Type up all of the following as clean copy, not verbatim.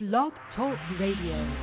Blog Talk Radio.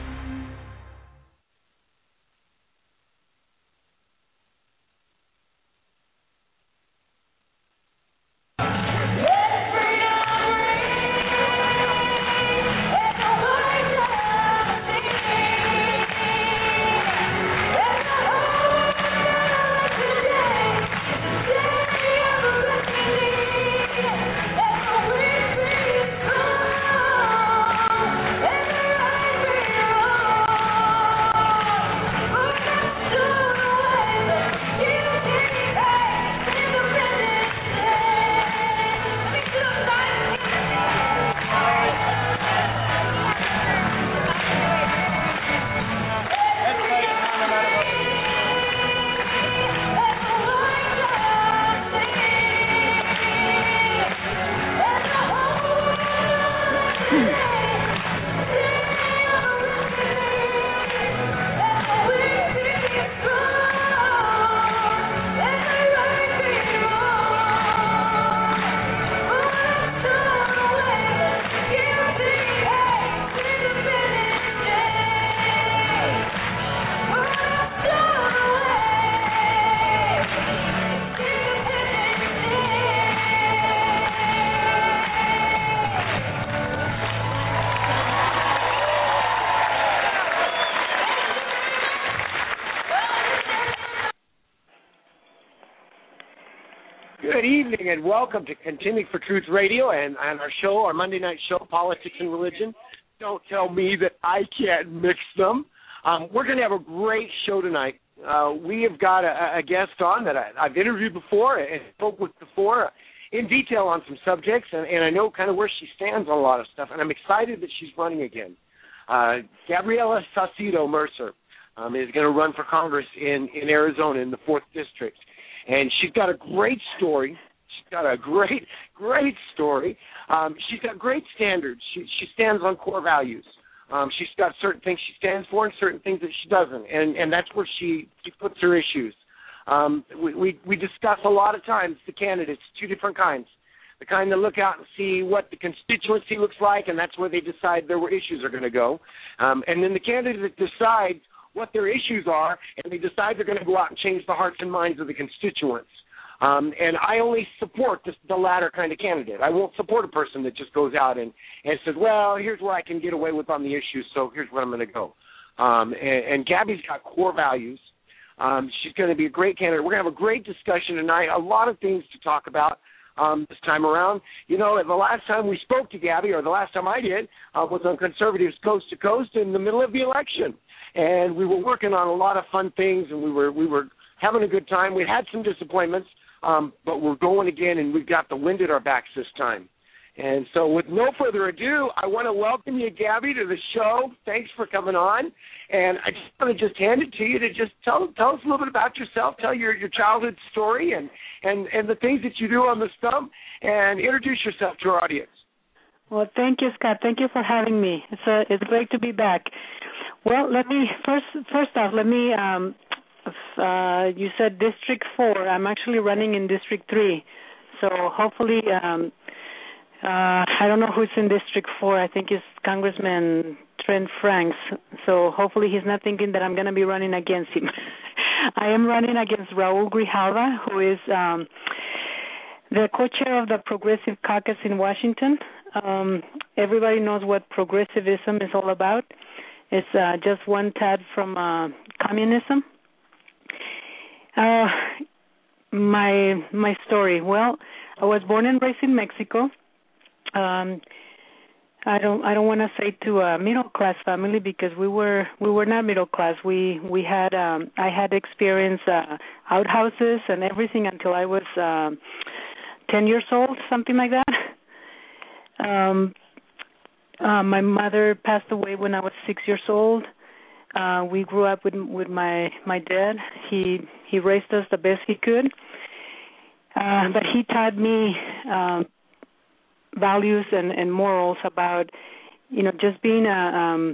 Good evening and welcome to Contending for Truth Radio and our show, our Monday night show, Politics and Religion. Don't tell me that I can't mix them. We're going to have a great show tonight. We have got a guest on that I've interviewed before and spoke with before in detail on some subjects, and I know kind of where she stands on a lot of stuff, and I'm excited that she's running again. Gabriela Saucedo Mercer is going to run for Congress in Arizona in the 4th District. And she's got a great story. She's got a great story. She's got great standards. She stands on core values. She's got certain things she stands for and certain things that she doesn't. And that's where she puts her issues. We discuss a lot of times the candidates, two different kinds. The kind that look out and see what the constituency looks like, and that's where they decide their issues are going to go. And then the candidate that decides what their issues are, and they decide they're going to go out and change the hearts and minds of the constituents. And I only support the latter kind of candidate. I won't support a person that just goes out and says, well, here's where I can get away with on the issues, so here's where I'm going to go. And Gabby's got core values. She's going to be a great candidate. We're going to have a great discussion tonight, a lot of things to talk about this time around. You know, the last time we spoke to Gabby, or the last time I did, was on Conservatives Coast to Coast in the middle of the election. And we were working on a lot of fun things, and we were having a good time. We had some disappointments, but we're going again, and we've got the wind at our backs this time. And so with no further ado, I want to welcome you, Gabby, to the show. Thanks for coming on. And I just want to hand it to you to just tell us a little bit about yourself, tell your childhood story and the things that you do on the stump, and introduce yourself to our audience. Well, thank you, Scott. Thank you for having me. It's great to be back. Well, let me first off, you said District 4. I'm actually running in District 3. So hopefully, I don't know who's in District 4. I think it's Congressman Trent Franks. So hopefully he's not thinking that I'm going to be running against him. I am running against Raul Grijalva, who is the co-chair of the Progressive Caucus in Washington. Everybody knows what progressivism is all about. It's just one tad from communism. My story. Well, I was born and raised in Mexico. I don't want to say to a middle class family, because we were not middle class. I had experienced outhouses and everything until I was 10 years old, something like that. My mother passed away when I was 6 years old. We grew up with my dad. He raised us the best he could, but he taught me values and morals about, just being an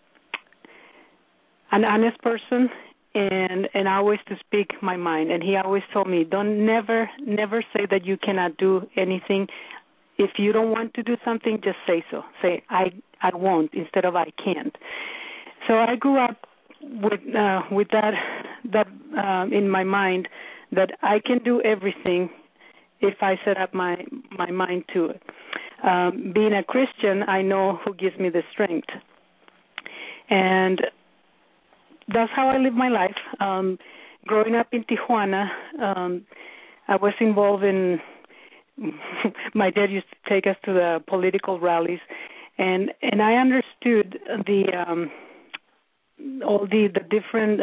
honest person and always to speak my mind. And he always told me, never say that you cannot do anything if you don't want to do something, just say so. Say, I won't instead of I can't. So I grew up with that in my mind, that I can do everything if I set up my mind to it. Being a Christian, I know who gives me the strength. And that's how I live my life. Growing up in Tijuana, I was involved in my dad used to take us to the political rallies, and I understood all the different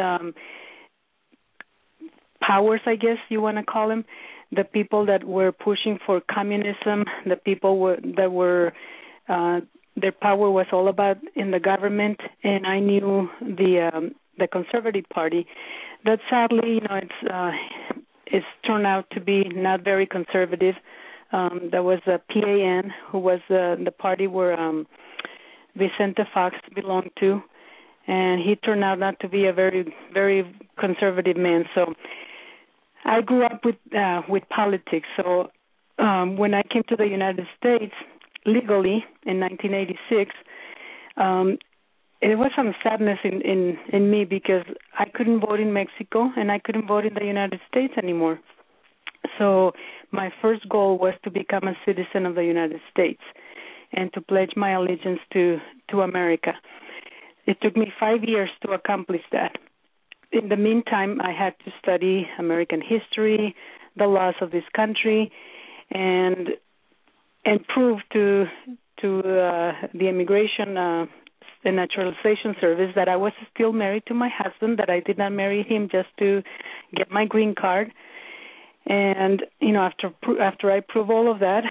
powers, I guess you want to call them, the people that were pushing for communism, the people that were their power was all about in the government, and I knew the Conservative Party. That sadly, it's turned out to be not very conservative. There was the PAN, who was the party where Vicente Fox belonged to, and he turned out not to be a very, very conservative man. So I grew up with politics. So when I came to the United States legally in 1986, there was some sadness in me because I couldn't vote in Mexico and I couldn't vote in the United States anymore. So my first goal was to become a citizen of the United States and to pledge my allegiance to America. It took me 5 years to accomplish that. In the meantime, I had to study American history, the laws of this country, and prove to the Immigration and Naturalization Service that I was still married to my husband, that I did not marry him just to get my green card. And after I prove all of that,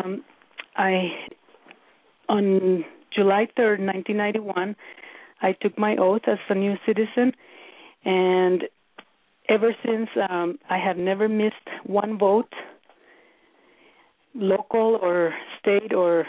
on July 3rd, 1991, I took my oath as a new citizen, and ever since I have never missed one vote, local or state or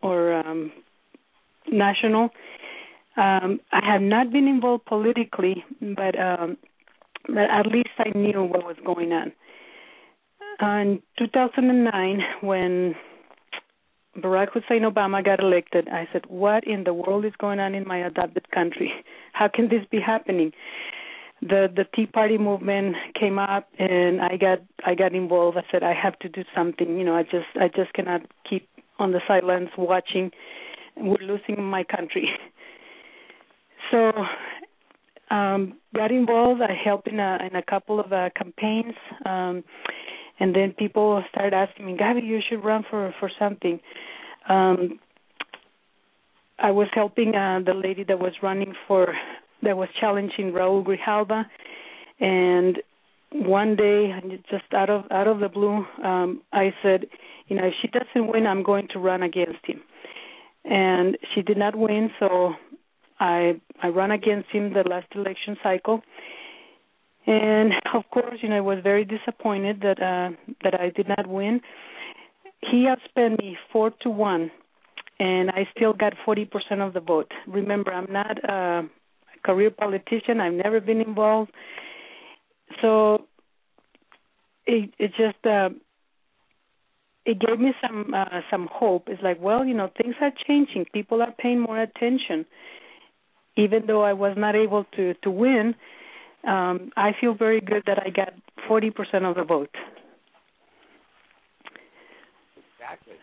national. I have not been involved politically, but at least I knew what was going on. In 2009, when Barack Hussein Obama got elected, I said, what in the world is going on in my adopted country? How can this be happening? The Tea Party movement came up, and I got involved. I said, I have to do something. I just cannot keep on the sidelines watching. We're losing my country. So got involved. I helped in a couple of campaigns, and then people started asking me, Gabby, you should run for something. I was helping the lady that was challenging Raul Grijalva, and one day, just out of the blue, I said, if she doesn't win, I'm going to run against him. And she did not win, so I ran against him the last election cycle. And of course, I was very disappointed that I did not win. He outspent me 4-1, and I still got 40% of the vote. Remember, I'm not a career politician. I've never been involved. So it just it gave me some hope. It's like, well, things are changing. People are paying more attention. Even though I was not able to win, I feel very good that I got 40% of the vote. Exactly.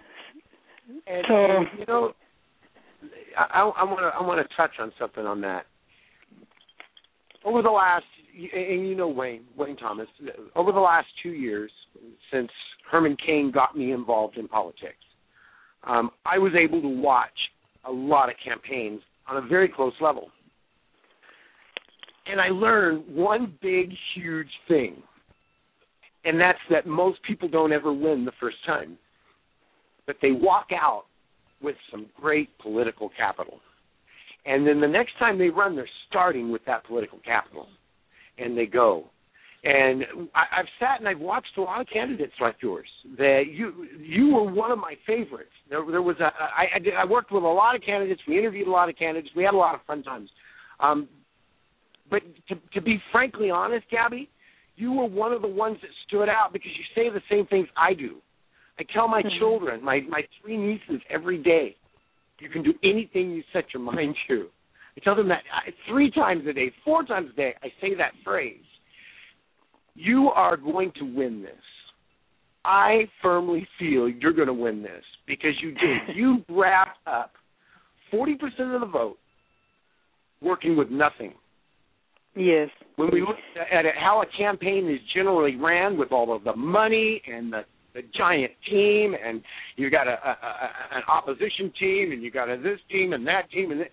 And I want to touch on something on that. Over the last, and Wayne Thomas, over the last 2 years, since Herman Cain got me involved in politics, I was able to watch a lot of campaigns on a very close level. And I learned one big, huge thing, and that's that most people don't ever win the first time. But they walk out with some great political capital. And then the next time they run, they're starting with that political capital, and they go. And I've sat and I've watched a lot of candidates like yours. That you were one of my favorites. There was I worked with a lot of candidates. We interviewed a lot of candidates. We had a lot of fun times. But to be frankly honest, Gabby, you were one of the ones that stood out because you say the same things I do. I tell my children, my 3 nieces every day, you can do anything you set your mind to. I tell them that 3 times a day, 4 times a day, I say that phrase. You are going to win this. I firmly feel you're going to win this because you did. You wrapped up 40% of the vote working with nothing. Yes. When we look at how a campaign is generally ran with all of the money and the giant team, and you got an opposition team, and you got this team and that team, and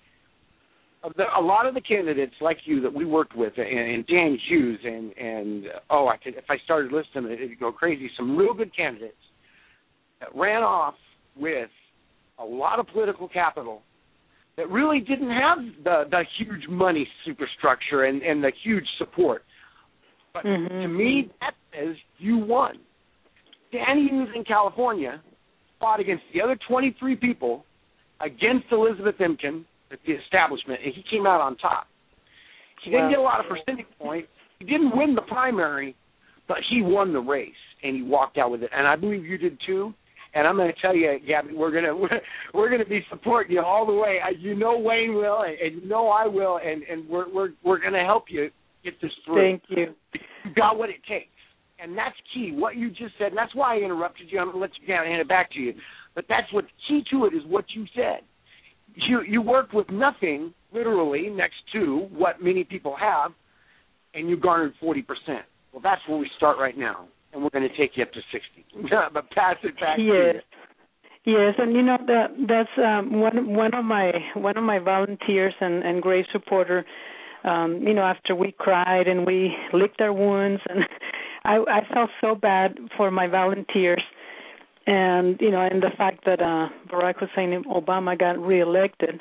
a lot of the candidates like you that we worked with, and Dan Hughes, and if I started listing it, it'd go crazy. Some real good candidates that ran off with a lot of political capital that really didn't have the huge money superstructure and the huge support. But to me, that says you won. Dan Hughes in California fought against the other 23 people against Elizabeth Imken, the establishment, and he came out on top. He didn't get a lot of percentage points. He didn't win the primary, but he won the race, and he walked out with it. And I believe you did too. And I'm going to tell you, Gabby, we're going to be supporting you all the way. You know Wayne will, and you know I will, and we're going to help you get this through. Thank you. You got what it takes, and that's key. What you just said, and that's why I interrupted you. I'm going to let you hand it back to you. But that's what's key to it is what you said. You worked with nothing, literally, next to what many people have, and you garnered 40%. Well, that's where we start right now, and we're going to take you up to 60. But pass it back to you. Yes, and you know that's one of my volunteers and great supporter. After we cried and we licked our wounds, and I felt so bad for my volunteers. And, and the fact that Barack Hussein Obama got reelected,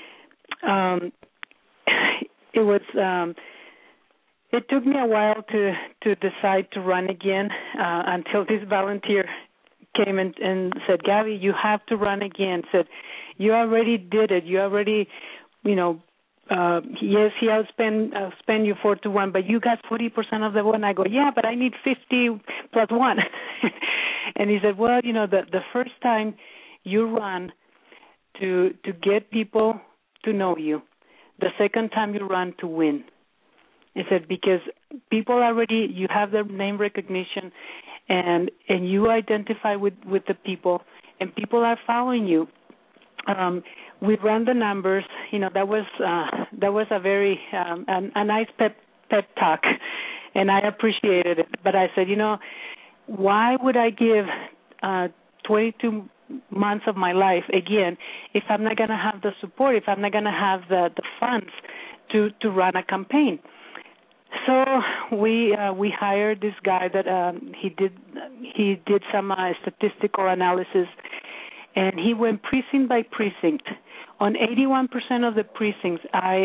it took me a while to decide to run again until this volunteer came and said, Gabby, you have to run again. Said, you already did it. You already, yes, he outspent you 4-1, but you got 40% of the vote. And I go, yeah, but I need 50 plus 1. And he said, well, the first time you run to get people to know you, the second time you run to win. He said, because people already, you have their name recognition, and you identify with the people, and people are following you. We ran the numbers. That was a very a nice pep talk, and I appreciated it. But I said, why would I give 22 months of my life again if I'm not going to have the support, if I'm not going to have the funds to run a campaign? So we hired this guy that he did some statistical analysis, and he went precinct by precinct. On 81% of the precincts, I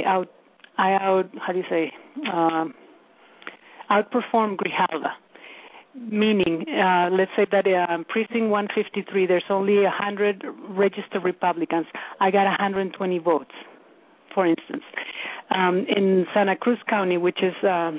outperformed Grijalva. Meaning, let's say that precinct 153, there's only 100 registered Republicans. I got 120 votes, for instance. In Santa Cruz County, which is is 8%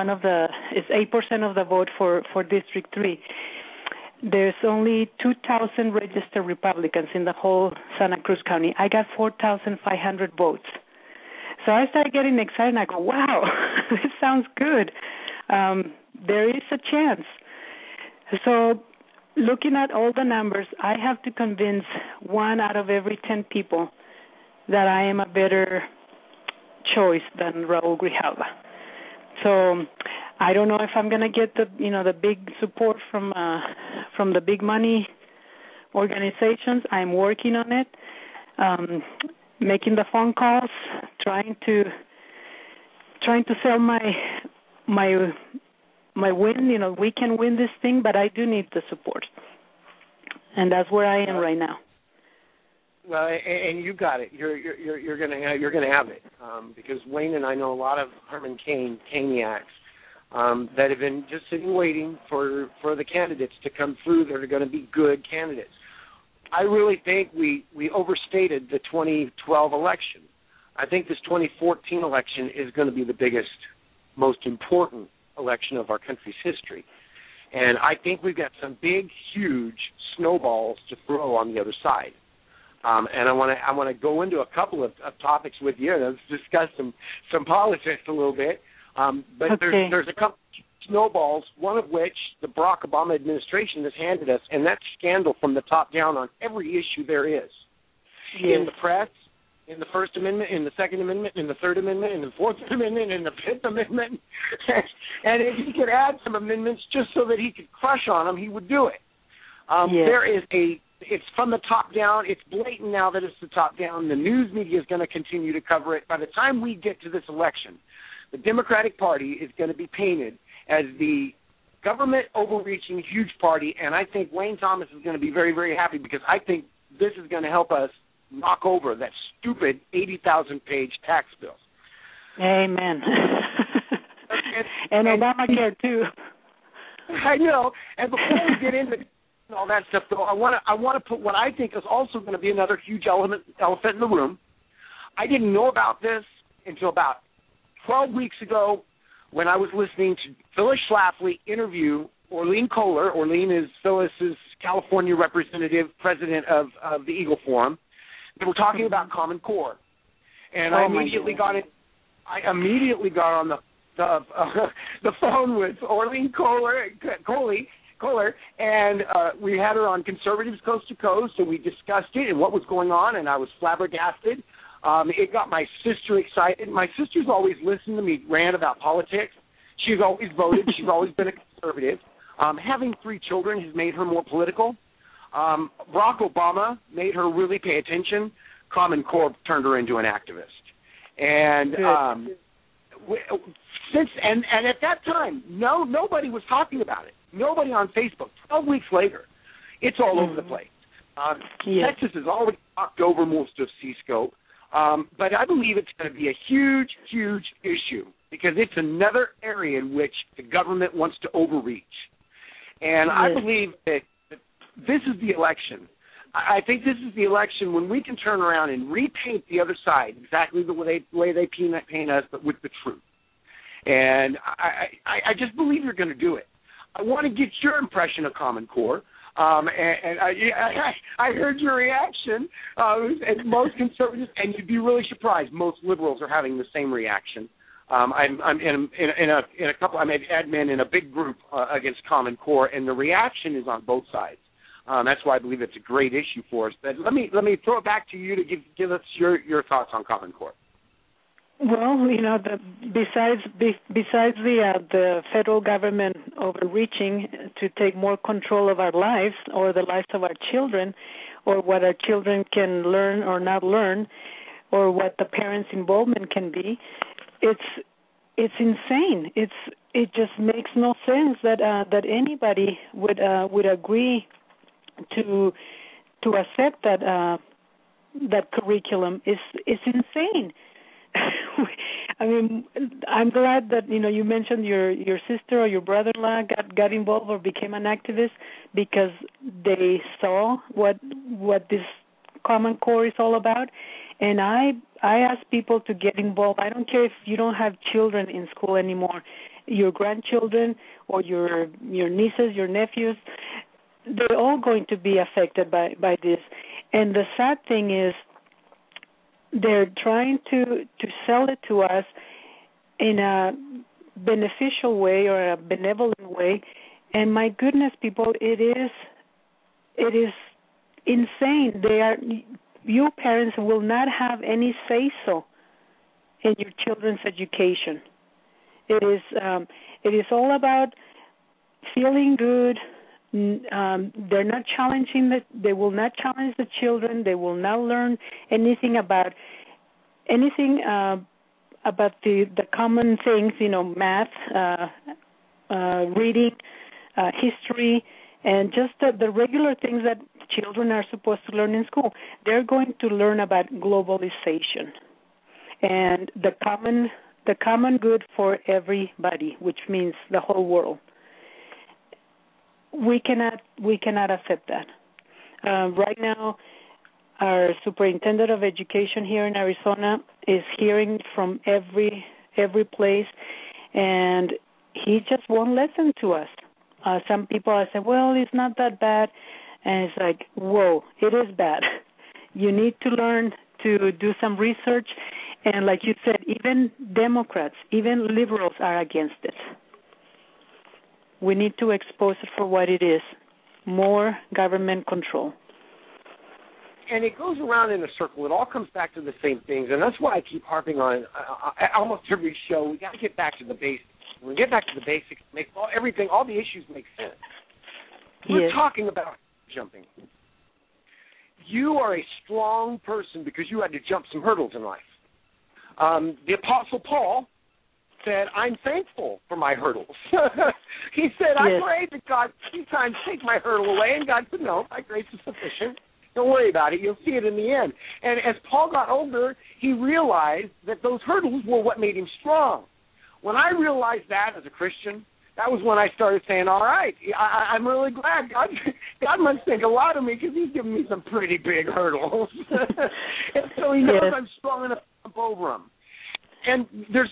of the vote for District 3, there's only 2,000 registered Republicans in the whole Santa Cruz County. I got 4,500 votes. So I started getting excited, and I go, wow, this sounds good. There is a chance. So looking at all the numbers, I have to convince 1 out of every 10 people that I am a better choice than Raul Grijalva. So I don't know if I'm going to get the big support from the big money organizations. I'm working on it, making the phone calls, trying to sell my win. We can win this thing, but I do need the support, and that's where I am right now. Well, and you got it. You're gonna have it because Wayne and I know a lot of Herman Cainiacs that have been just sitting waiting for the candidates to come through that are going to be good candidates. I really think we overstated the 2012 election. I think this 2014 election is going to be the biggest, most important election of our country's history. And I think we've got some big, huge snowballs to throw on the other side. And I want to go into a couple of topics with you. Let's discuss some politics a little bit. But okay. there's a couple snowballs, one of which the Barack Obama administration has handed us, and that's scandal from the top down on every issue there is. Yes. In the press, in the First Amendment, in the Second Amendment, in the Third Amendment, in the Fourth Amendment, in the Fifth Amendment. And if he could add some amendments just so that he could crush on them, he would do it. Yes. It's from the top down. It's blatant now that it's the top down. The news media is going to continue to cover it. By the time we get to this election, the Democratic Party is going to be painted as the government overreaching huge party, and I think Wayne Thomas is going to be very, very happy because I think this is going to help us knock over that stupid 80,000-page tax bill. Amen. and Obamacare, too. I know. And before we get into all that stuff, though, I want to put what I think is also going to be another huge elephant in the room. I didn't know about this until about 12 weeks ago when I was listening to Phyllis Schlafly interview Orleen Kohler. Orleen is Phyllis's California representative, president of the Eagle Forum. They were talking about Common Core, and I immediately got on the phone with Orleen Kohler, and we had her on Conservatives Coast to Coast, and we discussed it and what was going on, and I was flabbergasted. It got my sister excited. My sister's always listened to me rant about politics. She's always voted. She's always been a conservative. Having 3 children has made her more political. Barack Obama made her really pay attention. Common Core turned her into an activist. And at that time, nobody was talking about it. Nobody on Facebook. 12 weeks later, it's all over the place. Texas has already knocked over most of C-Scope. But I believe it's going to be a huge, huge issue because it's another area in which the government wants to overreach. And I believe that this is the election. I think this is the election when we can turn around and repaint the other side exactly the way they paint us, but with the truth. And I just believe you're going to do it. I want to get your impression of Common Core. And I heard your reaction, and most conservatives, and you'd be really surprised. Most liberals are having the same reaction. I'm in a couple. I'm admin in a big group against Common Core, and the reaction is on both sides. That's why I believe it's a great issue for us. But let me throw it back to you to give us your thoughts on Common Core. Well, besides the federal government overreaching to take more control of our lives or the lives of our children, or what our children can learn or not learn, or what the parents' involvement can be, it's insane. It just makes no sense that anybody would agree to accept that curriculum. It's insane. I mean, I'm glad that you mentioned your sister or your brother-in-law got involved or became an activist because they saw what this Common Core is all about. And I ask people to get involved. I don't care if you don't have children in school anymore, your grandchildren or your nieces, your nephews, they're all going to be affected by this. And the sad thing is, they're trying to sell it to us in a beneficial way or a benevolent way, and my goodness, people, it is insane. You parents will not have any say-so in your children's education. It is all about feeling good. They're not challenging they will not challenge the children. They will not learn anything about the common things, math, reading, history, and just the regular things that children are supposed to learn in school. They're going to learn about globalization and the common good for everybody, which means the whole world. We cannot accept that. Right now, our superintendent of education here in Arizona is hearing from every place, and he just won't listen to us. some people I say, well, it's not that bad, and it's like, whoa, it is bad. You need to learn to do some research, and like you said, even Democrats, even liberals are against it. We need to expose it for what it is, more government control. And it goes around in a circle. It all comes back to the same things, and that's why I keep harping on almost every show. We got to get back to the basics. When we get back to the basics, make all the issues make sense. We're talking about jumping. You are a strong person because you had to jump some hurdles in life. The Apostle Paul said, I'm thankful for my hurdles. He said, I prayed that God sometimes take my hurdle away, and God said, no, my grace is sufficient. Don't worry about it. You'll see it in the end. And as Paul got older, he realized that those hurdles were what made him strong. When I realized that as a Christian, that was when I started saying, all right, I'm really glad. God must think a lot of me because he's given me some pretty big hurdles. And so he knows I'm strong enough to jump over them. And there's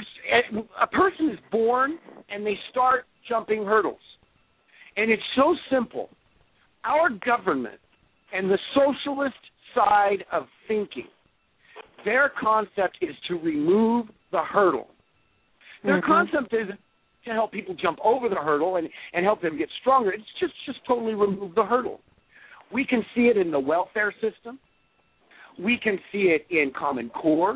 a person is born and they start jumping hurdles. And it's so simple. Our government and the socialist side of thinking, their concept is to remove the hurdle. Their concept is to help people jump over the hurdle and help them get stronger. It's just totally remove the hurdle. We can see it in the welfare system. We can see it in Common Core.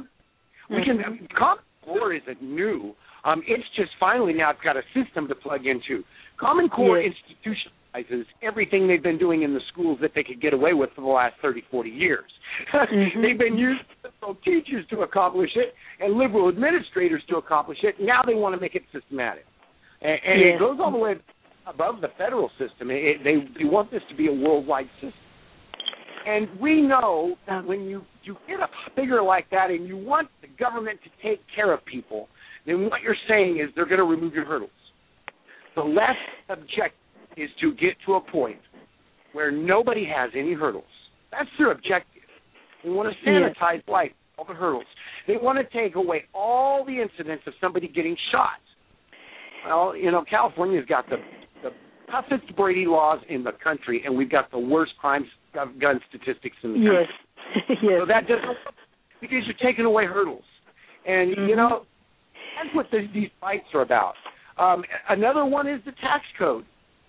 Common Core isn't new. It's just finally now it's got a system to plug into. Common Core institutionalizes everything they've been doing in the schools that they could get away with for the last 30, 40 years. They've been using liberal teachers to accomplish it and liberal administrators to accomplish it. Now they want to make it systematic. And it goes all the way above the federal system. They want this to be a worldwide system. And we know that when you get a figure like that and you want the government to take care of people, then what you're saying is they're going to remove your hurdles. The last objective is to get to a point where nobody has any hurdles. That's their objective. They want to sanitize life, all the hurdles. They want to take away all the incidents of somebody getting shot. Well, California's got the toughest Brady laws in the country, and we've got the worst crime gun statistics in the country. So that doesn't work because you're taking away hurdles. And, that's what these fights are about. Another one is the tax code.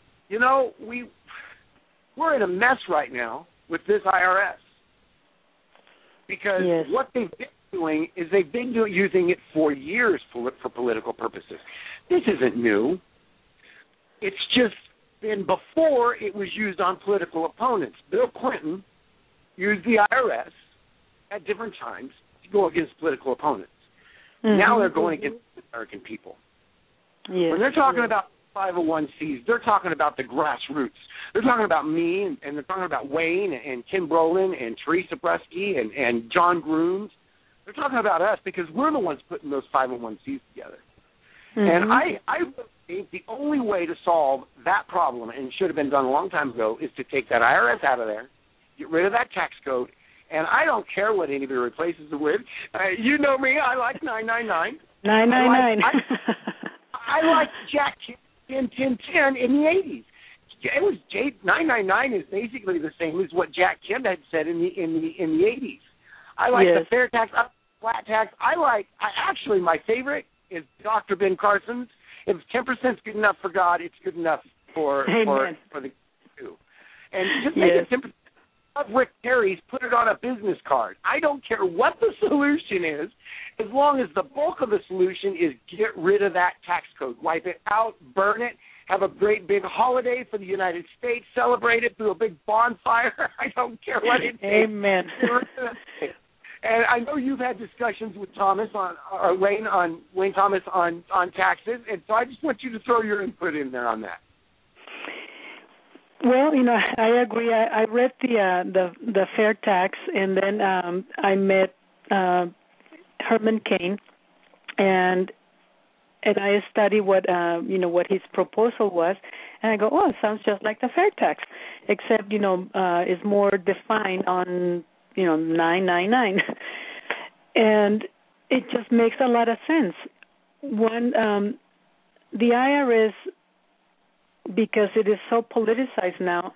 We're in a mess right now with this IRS because what they've been doing is they've been using it for years for political purposes. This isn't new. It's just been before it was used on political opponents. Bill Clinton used the IRS at different times to go against political opponents. Now they're going against the American people. When they're talking about 501c, they're talking about the grassroots. They're talking about me, and they're talking about Wayne and Kim Brolin and Teresa Brusky and John Grooms. They're talking about us because we're the ones putting those 501c's together. And I think the only way to solve that problem, and should have been done a long time ago, is to take that IRS out of there, get rid of that tax code, and I don't care what anybody replaces it with. You know me, I like 999. 999. I like Jack 1010 in the 80s. It was 999 is basically the same as what Jack Kemp had said in the 80s. I like the fair tax, flat tax. Actually my favorite is Dr. Ben Carson's. If 10% is good enough for God, it's good enough for the two. And just make it 10%. Of Rick Perry's, put it on a business card. I don't care what the solution is, as long as the bulk of the solution is get rid of that tax code. Wipe it out, burn it, have a great big holiday for the United States, celebrate it through a big bonfire. I don't care what it takes. Amen. And I know you've had discussions with Wayne Thomas on taxes, and so I just want you to throw your input in there on that. Well, I agree. I read the fair tax, and then I met Herman Cain, and I studied what his proposal was, and I go, oh, it sounds just like the fair tax, except it's more defined on 999, and it just makes a lot of sense. One, the IRS because it is so politicized now,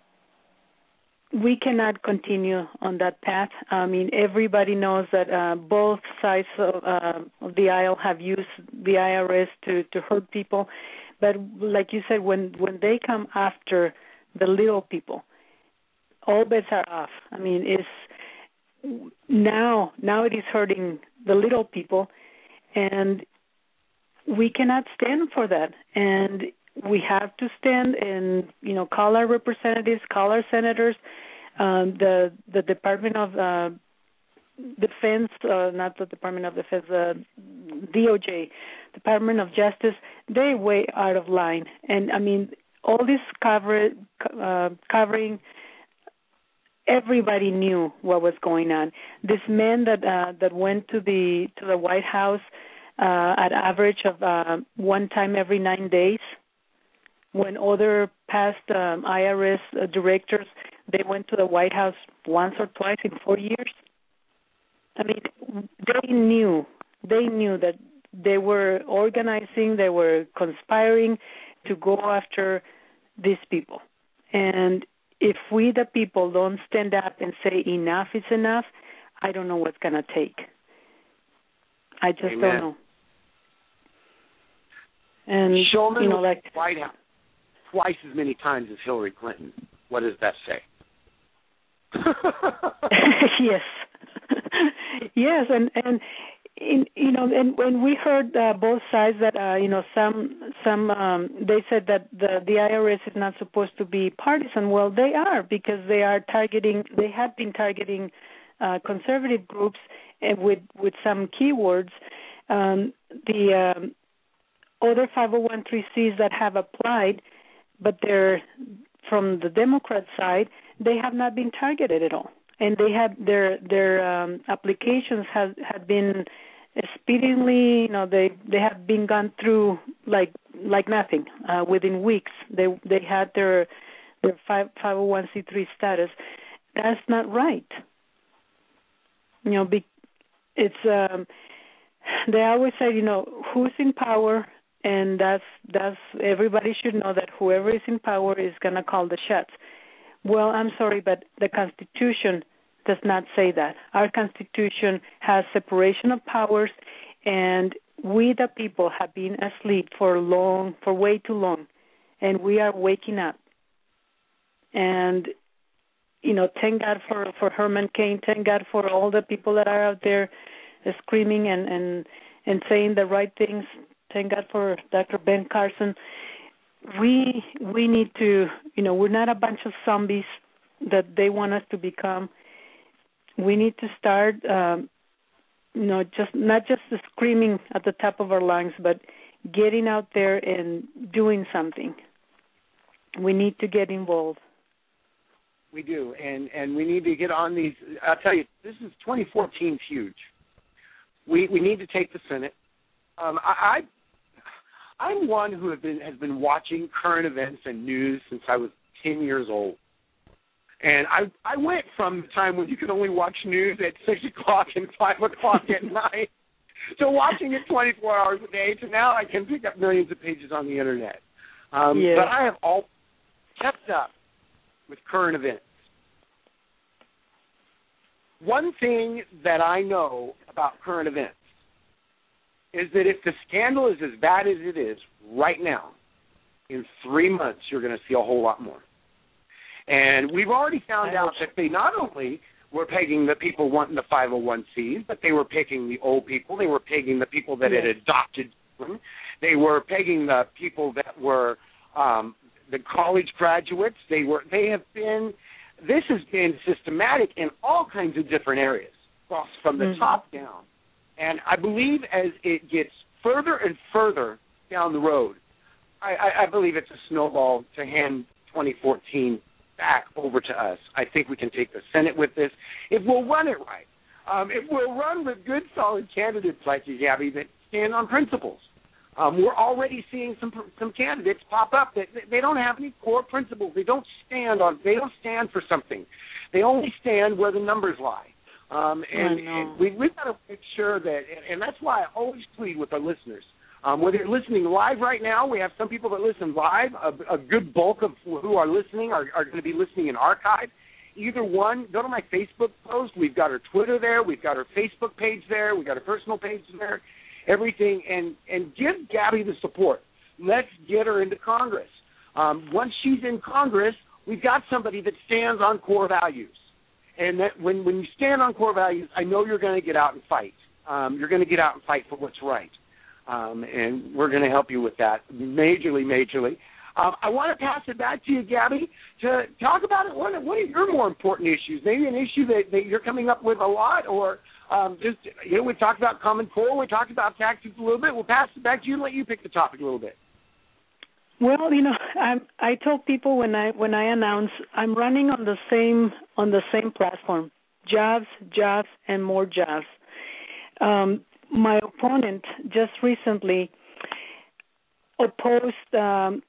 we cannot continue on that path. I mean, everybody knows that both sides of the aisle have used the IRS to hurt people. But like you said, when they come after the little people, all bets are off. I mean, now it is hurting the little people, and we cannot stand for that. And we have to stand and, call our representatives, call our senators, the Department of Defense, not the Department of Defense, DOJ, Department of Justice. They're way out of line. And, I mean, all this covering, everybody knew what was going on. This man that went to the White House at average of one time every 9 days, when other past IRS directors, they went to the White House once or twice in 4 years. I mean, they knew that they were organizing, they were conspiring to go after these people. And if we, the people, don't stand up and say enough is enough, I don't know what's going to take. I just Amen. don't know. And, Shulman was like White House twice as many times as Hillary Clinton. What does that say? Yes. Yes, and when we heard both sides that some they said that the IRS is not supposed to be partisan. Well, they are, because they have been targeting conservative groups with some keywords. The other 501(c)(3)s that have applied, but they're from the Democrat side, they have not been targeted at all, and they have their applications have been speedily. They have been gone through like nothing within weeks. They had their 501(c)(3) status. That's not right. It's they always say, who's in power. And that's everybody should know that whoever is in power is going to call the shots. Well, I'm sorry, but the Constitution does not say that. Our Constitution has separation of powers, and we, the people, have been asleep for way too long, and we are waking up. And thank God for Herman Cain. Thank God for all the people that are out there screaming and saying the right things. Thank God for Dr. Ben Carson. We need to, we're not a bunch of zombies that they want us to become. We need to start, just not just screaming at the top of our lungs, but getting out there and doing something. We need to get involved. We do, and we need to get on these. I'll tell you, this is 2014 is huge. We need to take the Senate. I'm one who has been watching current events and news since I was 10 years old. And I went from the time when you could only watch news at 6 o'clock and 5 o'clock at night to watching it 24 hours a day to now I can pick up millions of pages on the Internet. But I have all kept up with current events. One thing that I know about current events is that if the scandal is as bad as it is right now, in 3 months you're going to see a whole lot more. And we've already found out that they not only were pegging the people wanting the 501(c)s, but they were picking the old people. They were pegging the people that had adopted them. They were pegging the people that were the college graduates. This has been systematic in all kinds of different areas, from the top down. And I believe as it gets further and further down the road, I believe it's a snowball to hand 2014 back over to us. I think we can take the Senate with this if we'll run it right. If we'll run with good, solid candidates like you, Gabby, that stand on principles. We're already seeing some candidates pop up that they don't have any core principles. They don't stand for something. They only stand where the numbers lie. And we've got to make sure that, and that's why I always plead with our listeners, Whether you're listening live right now, we have some people that listen live. A good bulk of who are listening are going to be listening in archive. Either one, go to my Facebook post. We've got our Twitter there. We've got our Facebook page there. We've got a personal page there, everything. And give Gabby the support. Let's get her into Congress. Once she's in Congress, we've got somebody that stands on core values. And that when you stand on core values, I know you're going to get out and fight. You're going to get out and fight for what's right. And we're going to help you with that majorly. I want to pass it back to you, Gabby, to talk about it. What are your more important issues? Maybe an issue that you're coming up with a lot, or we talked about Common Core, we talked about taxes a little bit. We'll pass it back to you and let you pick the topic a little bit. Well, I told people when I announce I'm running on the same platform, jobs, and more jobs. My opponent just recently opposed.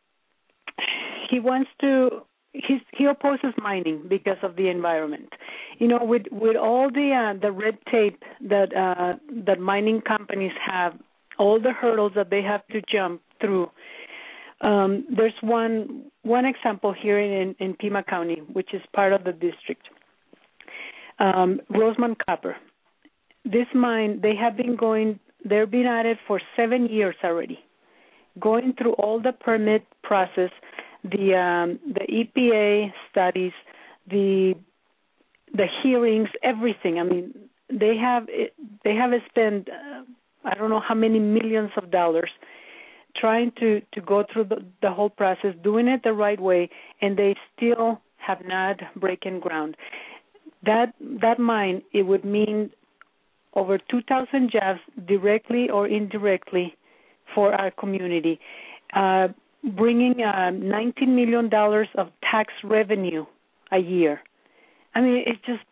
He opposes mining because of the environment. With all the red tape that mining companies have, all the hurdles that they have to jump through. There's one example here in Pima County, which is part of the district. Rosemont Copper. This mine, they've been at it for 7 years already, going through all the permit process, the EPA studies, the hearings, everything. I mean, they have spent I don't know how many millions of dollars trying to go through the whole process, doing it the right way, and they still have not broken ground. That mine, it would mean over 2,000 jobs directly or indirectly for our community, bringing $19 million of tax revenue a year. I mean, it's just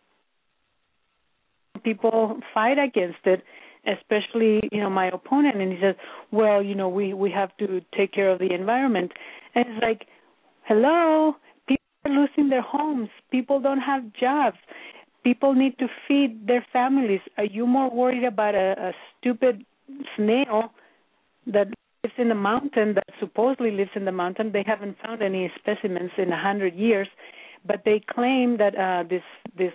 people fight against it, especially, my opponent, and he says, well, we have to take care of the environment. And it's like, hello, people are losing their homes. People don't have jobs. People need to feed their families. Are you more worried about a stupid snail that lives in the mountain, that supposedly lives in the mountain? They haven't found any specimens in 100 years, but they claim that this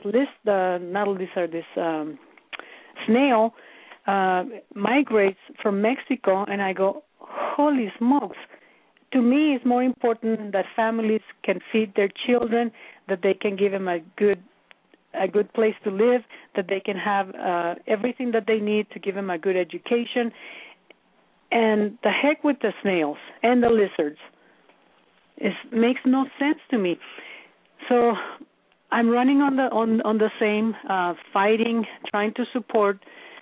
snail migrates from Mexico, and I go, holy smokes. To me, it's more important that families can feed their children, that they can give them a good place to live, that they can have everything that they need to give them a good education. And the heck with the snails and the lizards. It makes no sense to me. So I'm running on the same, fighting, trying to support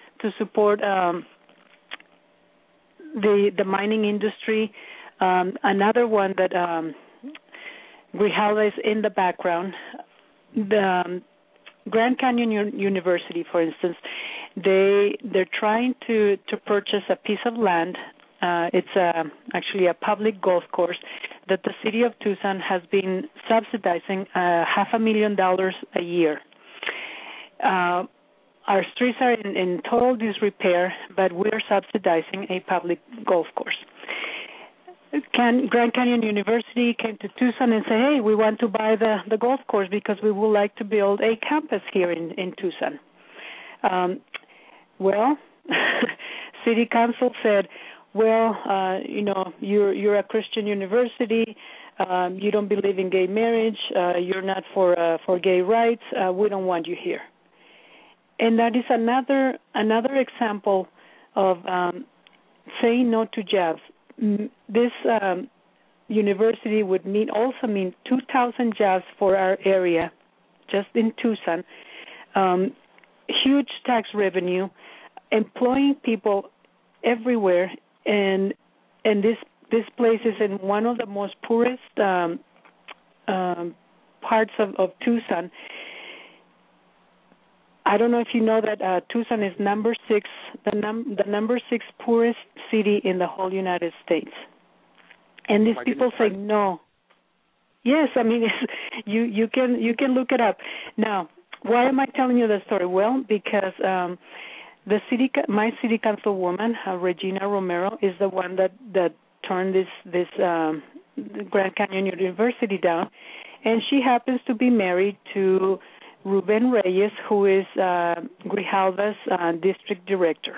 the mining industry. Another one that Grijalva is in the background. The Grand Canyon University, for instance, they're trying to purchase a piece of land. It's actually a public golf course that the city of Tucson has been subsidizing $500,000 a year. Our streets are in total disrepair, but we're subsidizing a public golf course. Grand Canyon University came to Tucson and said, hey, we want to buy the golf course because we would like to build a campus here in Tucson. Well, City Council said, well, you're a Christian university. You don't believe in gay marriage. You're not for gay rights. We don't want you here. And that is another example of saying no to jobs. This university would also mean 2,000 jobs for our area, just in Tucson. Huge tax revenue, employing people everywhere, and this place is in one of the most poorest parts of Tucson. I don't know if you know that Tucson is number 6, the number 6 poorest city in the whole United States. And these people say no. Yes, I mean you can look it up. Now, why am I telling you the story? Well, because my city councilwoman, Regina Romero, is the one that turned this Grand Canyon University down, and she happens to be married to Ruben Reyes, who is Grijalva's district director.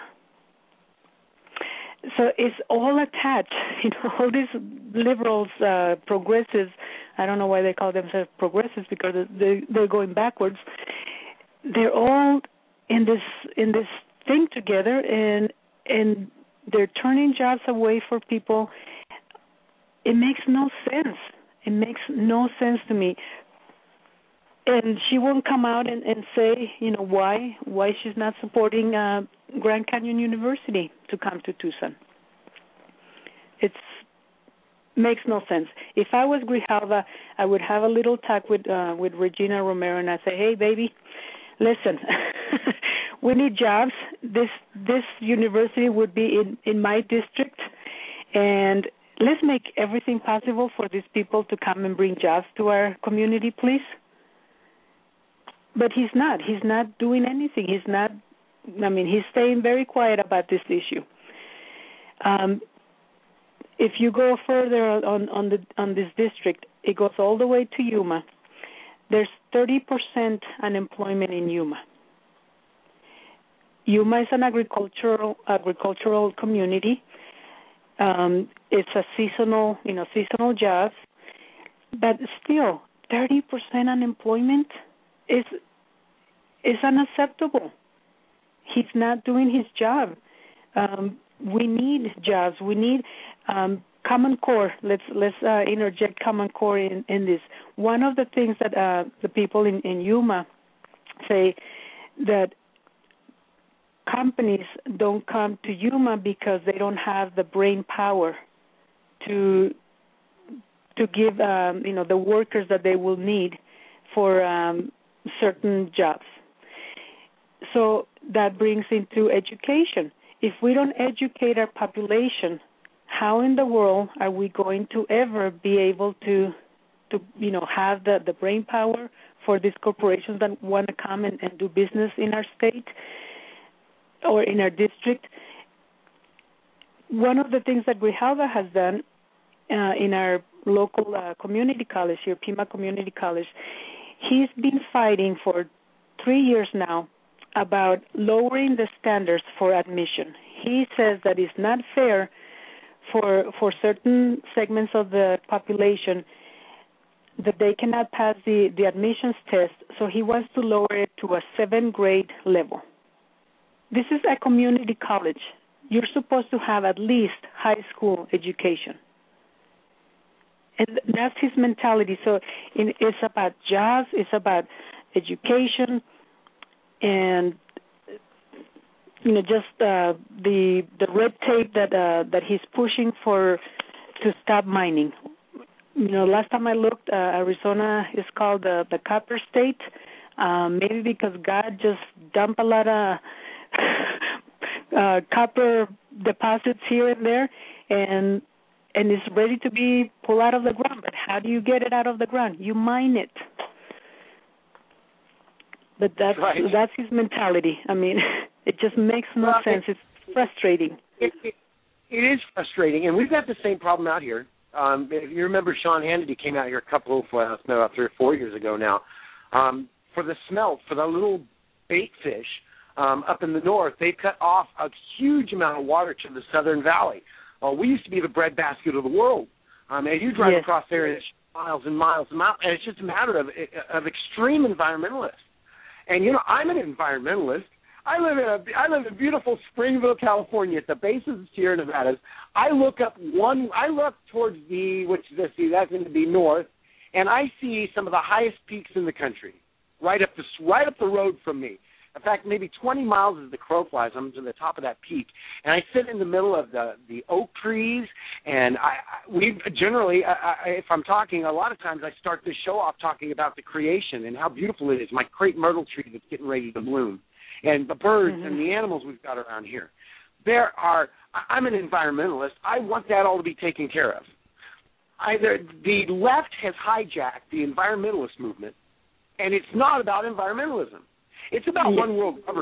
So it's all attached. All these liberals, progressives, I don't know why they call themselves progressives, because they're going backwards. They're all in this thing together, and they're turning jobs away for people. It makes no sense. It makes no sense to me. And she won't come out and say, why she's not supporting Grand Canyon University to come to Tucson. It makes no sense. If I was Grijalva, I would have a little talk with Regina Romero, and I'd say, hey, baby, listen, we need jobs. This university would be in my district, and let's make everything possible for these people to come and bring jobs to our community, please. But he's not. He's not doing anything. He's not. He's staying very quiet about this issue. If you go further on this district, it goes all the way to Yuma. There's 30% unemployment in Yuma. Yuma is an agricultural community. It's a seasonal jobs, but still 30% unemployment is unacceptable. He's not doing his job. We need jobs. We need Common Core. Let's interject Common Core in this. One of the things that the people in Yuma say, that companies don't come to Yuma because they don't have the brain power to give the workers that they will need for certain jobs. So that brings into education. If we don't educate our population, how in the world are we going to ever be able to have the brain power for these corporations that want to come and do business in our state or in our district? One of the things that Grijalva has done in our local community college here, Pima Community College, he's been fighting for 3 years now about lowering the standards for admission. He says that it's not fair for certain segments of the population that they cannot pass the admissions test, so he wants to lower it to a 7th grade level. This is a community college. You're supposed to have at least high school education. And that's his mentality. So it's about jobs, it's about education, and just the red tape that he's pushing to stop mining. Last time I looked, Arizona is called the copper state, maybe because God just dumped a lot of copper deposits here and there, and it's ready to be pulled out of the ground. But how do you get it out of the ground? You mine it. But that's his mentality. It just makes no sense. It's frustrating. It is frustrating, and we've got the same problem out here. If you remember, Sean Hannity came out here about 3 or 4 years ago now, for the smelt, for the little bait fish up in the north. They cut off a huge amount of water to the Southern Valley. We used to be the breadbasket of the world. And you drive across there, and it's miles and miles and miles, and it's just a matter of extreme environmentalists. And I'm an environmentalist. I live in beautiful Springville, California, at the base of the Sierra Nevadas. I look towards that's going to be north, and I see some of the highest peaks in the country, right up the road from me. In fact, maybe 20 miles as the crow flies, I'm to the top of that peak, and I sit in the middle of the oak trees. And we generally, if I'm talking, a lot of times I start this show off talking about the creation and how beautiful it is. My crepe myrtle tree that's getting ready to bloom, and the birds and the animals we've got around here. I'm an environmentalist. I want that all to be taken care of. The left has hijacked the environmentalist movement, and it's not about environmentalism. It's about one world government.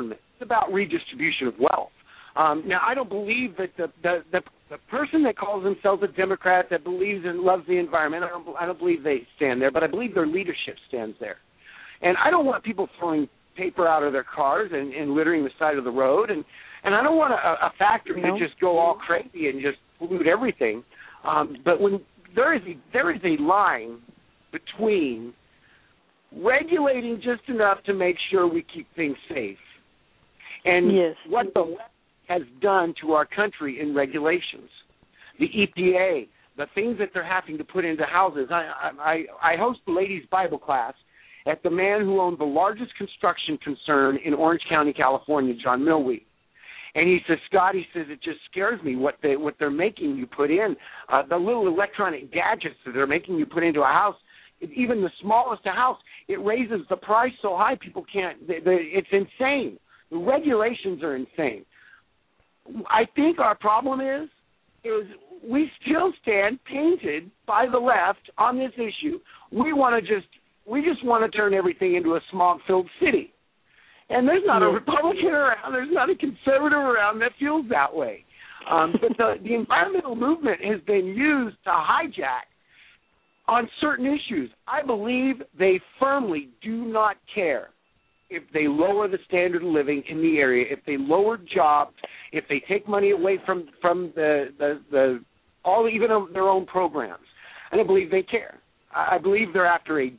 about redistribution of wealth. Now, I don't believe that the person that calls themselves a Democrat that believes and loves the environment, I don't believe they stand there, but I believe their leadership stands there. And I don't want people throwing paper out of their cars and littering the side of the road, and I don't want a factory to just go all crazy and just pollute everything. But when there is a line between regulating just enough to make sure we keep things safe and what the West has done to our country in regulations, the EPA, the things that they're having to put into houses. I host the ladies' Bible class at the man who owned the largest construction concern in Orange County, California, John Milwee. And he says, Scott, he says, it just scares me what they're making you put in, the little electronic gadgets that they're making you put into a house. Even the smallest house, it raises the price so high people can't. It's insane. The regulations are insane. I think our problem is we still stand painted by the left on this issue. We just want to turn everything into a smog-filled city. And there's not a Republican around, there's not a conservative around that feels that way. But the environmental movement has been used to hijack on certain issues. I believe they firmly do not care if they lower the standard of living in the area, if they lower jobs, if they take money away from even their own programs. I don't believe they care. I believe they're after a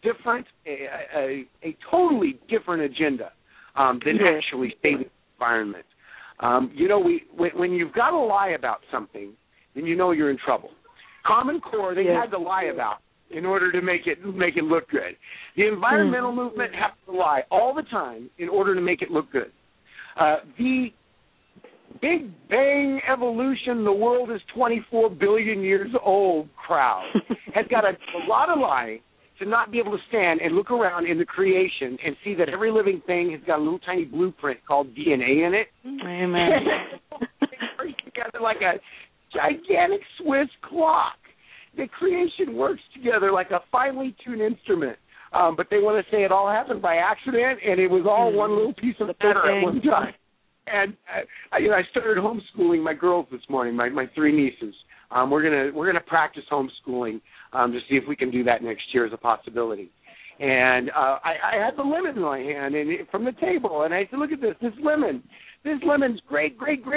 totally different agenda than actually saving the environment. When you've got to lie about something, then you know you're in trouble. Common Core, they had to lie about in order to make it look good. The environmental movement has to lie all the time in order to make it look good. The Big Bang evolution, the world is 24 billion years old crowd has got a lot of lying to not be able to stand and look around in the creation and see that every living thing has got a little tiny blueprint called DNA in it. Amen. It together like a gigantic Swiss clock. The creation works together like a finely tuned instrument. But they want to say it all happened by accident and it was all one little piece of matter at one time. And I started homeschooling my girls this morning, my three nieces. We're gonna practice homeschooling to see if we can do that next year as a possibility. And I had the lemon in my hand and from the table, and I said, "Look at this lemon. This lemon's great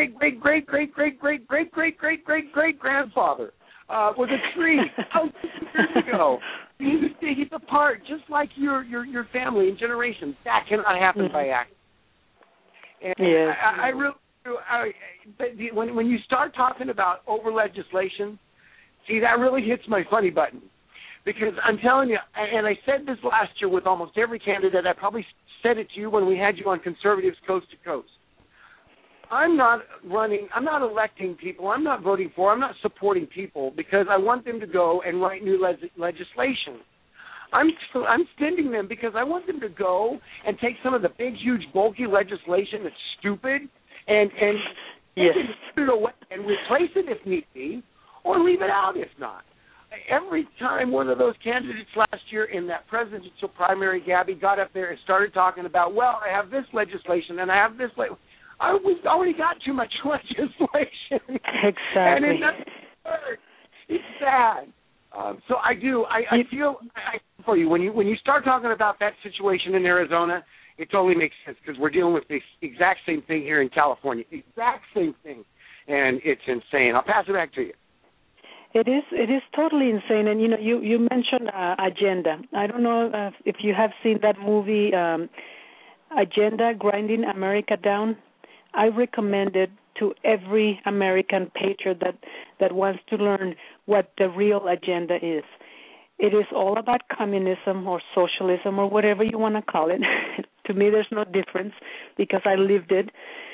grandfather was a tree thousands of years ago. He's a part just like your family in generations. That cannot happen by accident." And I really do. When you start talking about over legislation, see, that really hits my funny button. Because I'm telling you, and I said this last year with almost every candidate, I probably said it to you when we had you on Conservatives Coast to Coast. I'm not electing people, I'm not voting for, I'm not supporting people because I want them to go and write new legislation. I'm sending them because I want them to go and take some of the big, huge, bulky legislation that's stupid and put it away and replace it if need be, or leave it out if not. Every time one of those candidates last year in that presidential primary, Gabby, got up there and started talking about, well, I have this legislation and I have this we've already got too much legislation. Exactly. And it doesn't work. It's sad. So I feel for you when you start talking about that situation in Arizona, it totally makes sense because we're dealing with the exact same thing here in California, exact same thing, and it's insane. I'll pass it back to you. It is totally insane, and you mentioned Agenda. I don't know if you have seen that movie, Agenda: Grinding America Down. I recommend it to every American patriot that wants to learn what the real agenda is. It is all about communism or socialism or whatever you want to call it. To me, there's no difference because I lived it.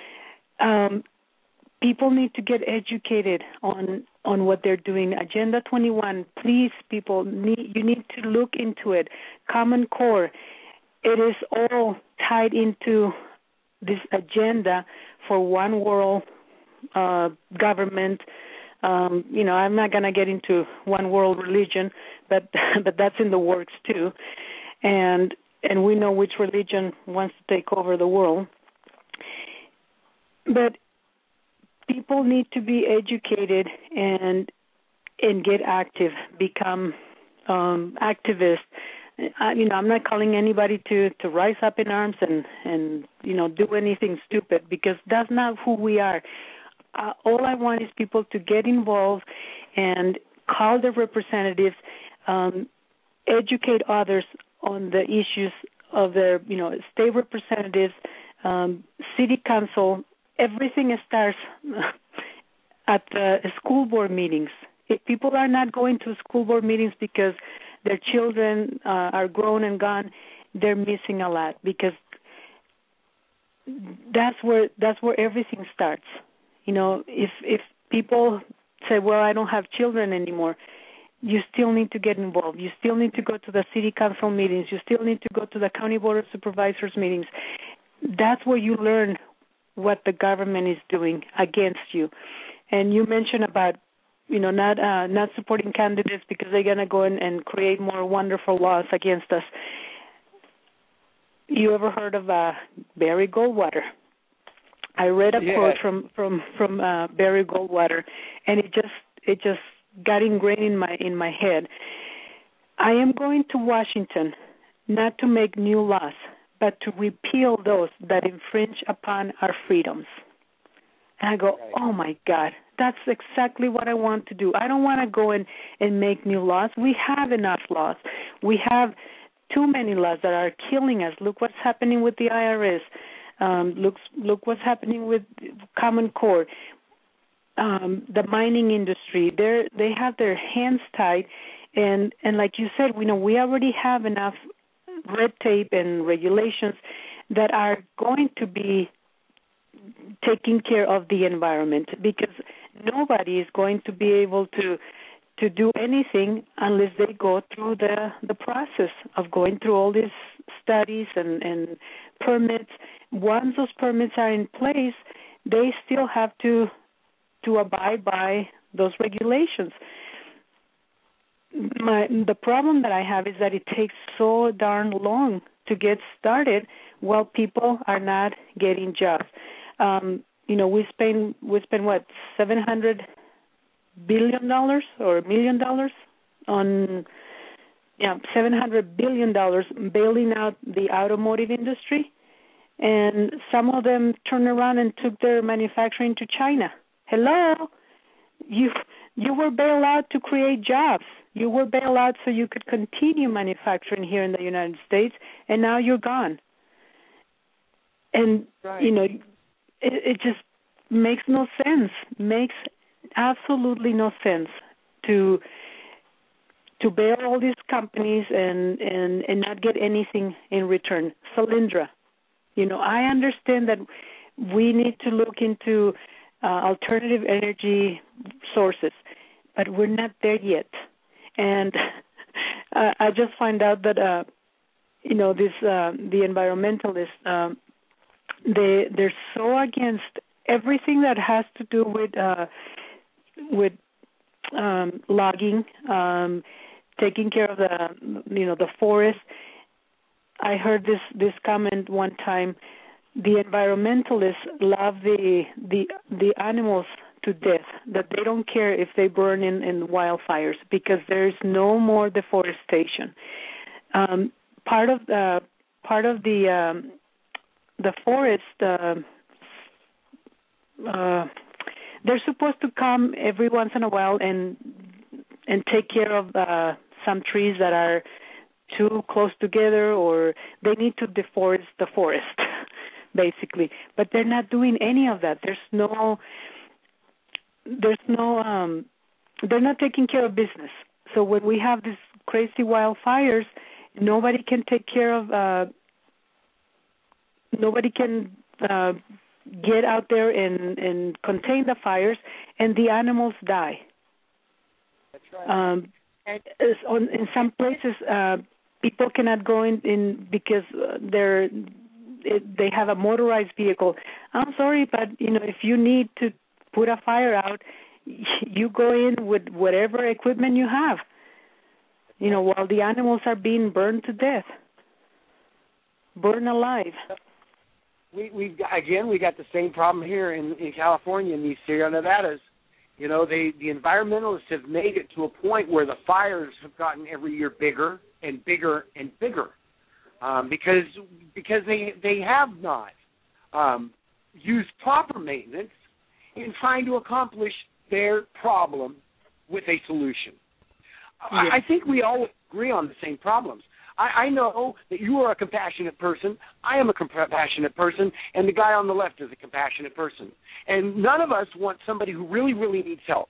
People need to get educated on what they're doing. Agenda 21, please, people, you need to look into it. Common Core, it is all tied into this agenda for one world government. I'm not going to get into one world religion, but that's in the works too. And we know which religion wants to take over the world. But people need to be educated and get active, become activists. I'm not calling anybody to rise up in arms and do anything stupid, because that's not who we are. All I want is people to get involved and call their representatives, educate others on the issues of their, state representatives, city council. Everything starts at the school board meetings. If people are not going to school board meetings because their children are grown and gone, they're missing a lot, because that's where everything starts. If people say, well, I don't have children anymore, you still need to get involved. You still need to go to the city council meetings. You still need to go to the county board of supervisors meetings. That's where you learn what the government is doing against you. And you mentioned about not supporting candidates because they're going to go in and create more wonderful laws against us. You ever heard of Barry Goldwater? I read a quote from Barry Goldwater, and it just got ingrained in my head. I am going to Washington not to make new laws, but to repeal those that infringe upon our freedoms. And I go, oh, my God, that's exactly what I want to do. I don't want to go and make new laws. We have enough laws. We have too many laws that are killing us. Look what's happening with the IRS. Look what's happening with Common Core. The mining industry, they have their hands tied. And like you said, we already have enough red tape and regulations that are going to be taking care of the environment, because nobody is going to be able to do anything unless they go through the process of going through all these studies and permits. Once those permits are in place, they still have to abide by those regulations. The problem that I have is that it takes so darn long to get started while people are not getting jobs. We spend what, $700 billion or $1 million on $700 billion bailing out the automotive industry, and some of them turned around and took their manufacturing to China. Hello, you were bailed out to create jobs. You were bailed out so you could continue manufacturing here in the United States, and now you're gone. And it just makes no sense. Makes absolutely no sense to bail all these companies and not get anything in return. Solyndra, I understand that we need to look into alternative energy sources, but we're not there yet. And I just find out that the environmentalists, they're so against everything that has to do with logging, taking care of the forest. I heard this comment one time. The environmentalists love the animals to death, that they don't care if they burn in wildfires because there's no more deforestation. Part of the forest, they're supposed to come every once in a while and take care of some trees that are too close together, or they need to deforest the forest, basically. But they're not doing any of that. They're not taking care of business. So when we have these crazy wildfires, nobody can take care of. Nobody can get out there and contain the fires, and the animals die. That's right. In some places, people cannot go in because they have a motorized vehicle. I'm sorry, but if you need to put a fire out, you go in with whatever equipment you have. While the animals are being burned to death, burned alive. we got the same problem here in California, in these Sierra Nevadas. You know, the environmentalists have made it to a point where the fires have gotten every year bigger and bigger and bigger, because they have not used proper maintenance in trying to accomplish their problem with a solution. Yes. I think we all agree on the same problems. I know that you are a compassionate person, I am a compassionate person, and the guy on the left is a compassionate person. And none of us want somebody who really, really needs help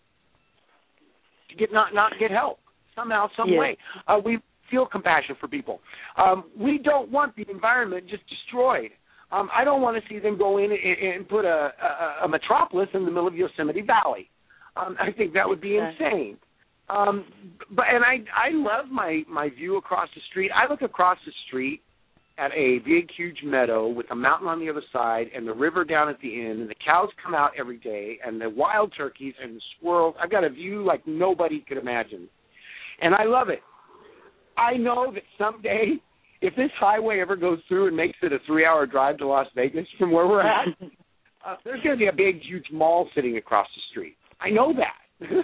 to not get help somehow, some way. We feel compassion for people. We don't want the environment just destroyed. I don't want to see them go in and put a metropolis in the middle of Yosemite Valley. I think that would be insane. But I love my view across the street. I look across the street at a big, huge meadow with a mountain on the other side and the river down at the end, and the cows come out every day, and the wild turkeys and the squirrels. I've got a view like nobody could imagine, and I love it. I know that someday, if this highway ever goes through and makes it a 3-hour drive to Las Vegas from where we're at, there's going to be a big, huge mall sitting across the street. I know that.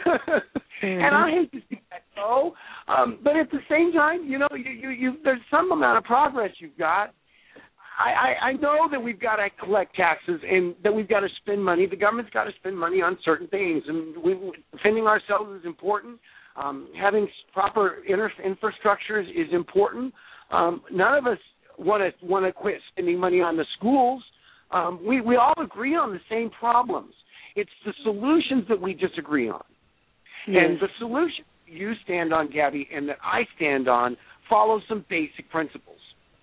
And I hate to see that go, but at the same time, you know, you there's some amount of progress you've got. I know that we've got to collect taxes and that we've got to spend money. The government's got to spend money on certain things, and defending ourselves is important. Having proper infrastructure is important. None of us want to quit spending money on the schools. We all agree on the same problems. It's the solutions that we disagree on. Yes. And the solution you stand on, Gabby, and that I stand on follow some basic principles.